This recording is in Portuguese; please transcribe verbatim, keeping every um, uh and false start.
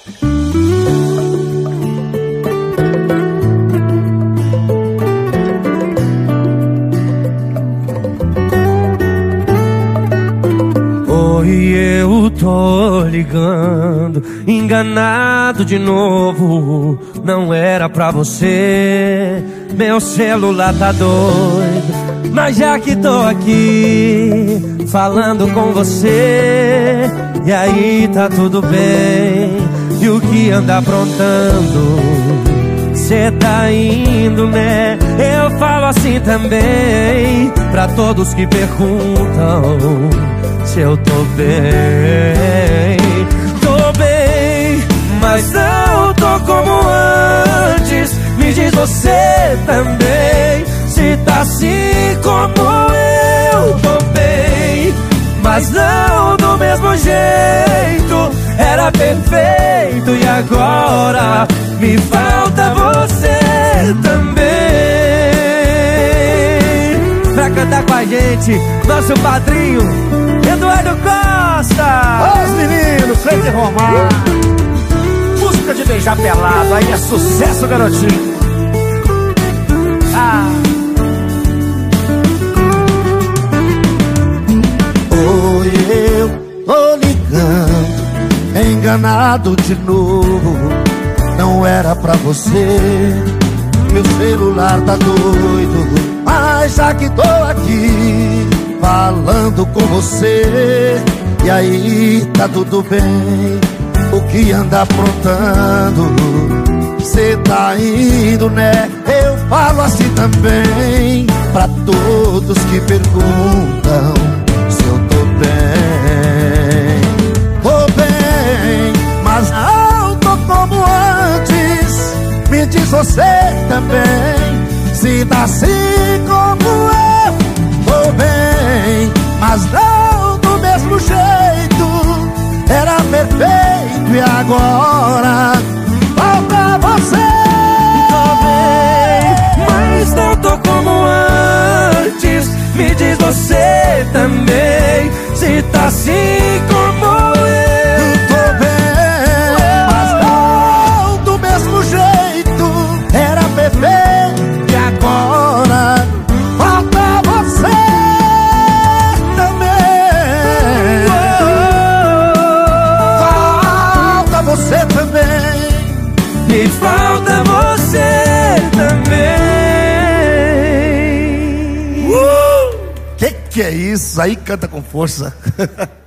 Oi, eu tô ligando, enganado de novo. Não era pra você, meu celular tá doido. Mas já que tô aqui, falando com você, e aí tá tudo bem. E o que anda aprontando? Cê tá indo, né? Eu falo assim também, pra todos que perguntam se eu tô bem. Tô bem, mas não tô como antes. Me diz você também, se tá assim como eu. Tô bem, mas não do mesmo jeito. Era perfeito e agora me falta você também. Pra cantar com a gente, nosso padrinho Eduardo Costa. Os meninos, Frente Romar. Música de beijar pelado, aí é sucesso, garotinho. Ah. Oi, eu tô ligando, enganado de novo. Não era pra você, meu celular tá doido. Mas já que tô aqui, falando com você, e aí tá tudo bem. O que anda aprontando? Cê tá indo, né? Eu falo assim também, pra todos que perguntam se eu tô bem. Tô bem, mas não tô como antes. Me diz você também, se tá assim como eu. Tô bem, mas não do mesmo jeito. Era perfeito e agora falta você. Tô bem, mas não tô como antes. Me diz você também, se tá assim como eu. Tô bem, mas não do mesmo jeito. Era perfeito e agora falta você também. Falta você também. Me falta você também. Que que é isso? Aí canta com força.